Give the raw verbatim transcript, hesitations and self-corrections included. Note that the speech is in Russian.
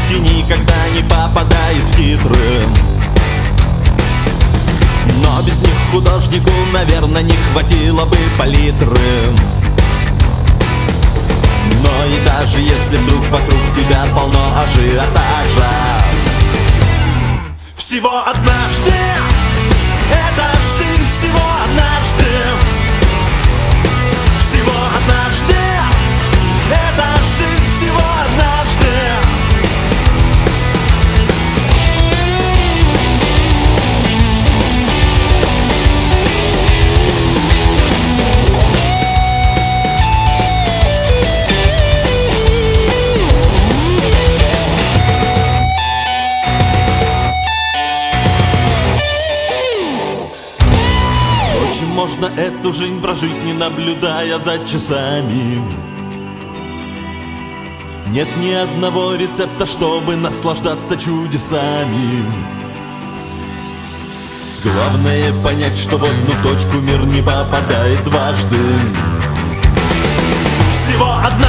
улыбки никогда не попадают в титры. Но без них художнику, наверное, не хватило бы палитры. Но и даже если вдруг вокруг тебя полно ажиотажа, всего однажды, это жизнь всего однажды. Всего однажды, это жизнь всего однажды. Можно эту жизнь прожить, не наблюдая за часами. Нет ни одного рецепта, чтобы наслаждаться чудесами. Главное понять, что в одну точку мир не попадает дважды. Всего одна